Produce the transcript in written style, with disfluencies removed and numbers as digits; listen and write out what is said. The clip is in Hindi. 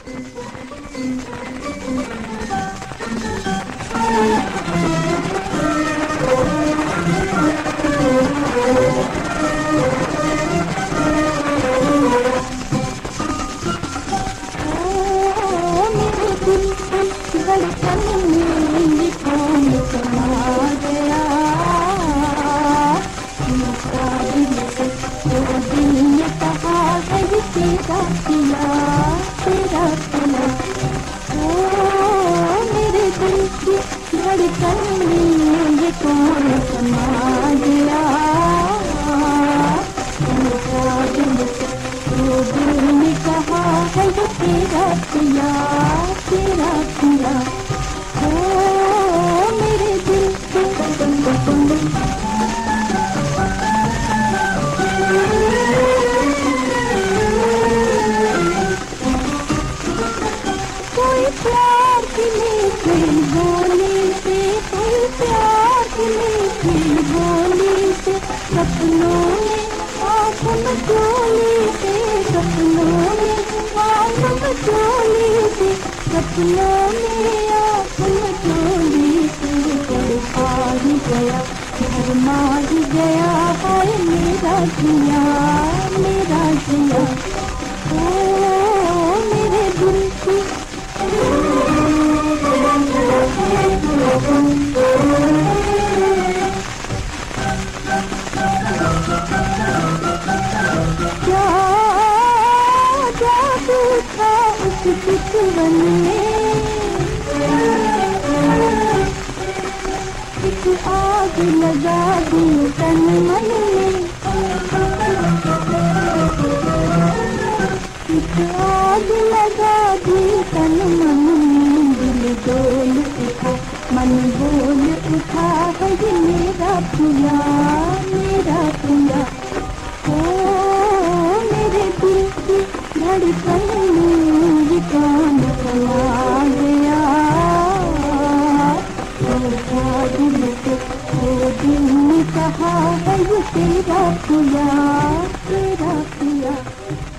तेरा पिया तेरा पिया, ओ मेरे दिल की धड़कन में ये कौन समा गया। मेरा दिल तो दिल ने कहा है ये तेरा पिया तेरा पिया, ओ मेरे दिल प्यार की मीठी बोली से, कोई प्यार की मीठी बोली से सपनों में आँखों में चोली से, सपनों में आँखों में चोली से, सपनों में आँखों में चोली से तड़पा ही गया धर्मा ही गया है मेरा जिया मेरा जिया, ओ मेरे दिल की क्या जादू था उस चितवन में, एक आग लगा दी तन मन में, एक आग लगा दी तन मन में, दिल डोल उठा मन बोल उठा है ये मेरा पिया मेरा पिया, ओ मेरे दिल की धड़कन में ये कौन समा गया। मेरा दिल से वो दिल ने कहा है ये तेरा पिया तेरा पिया।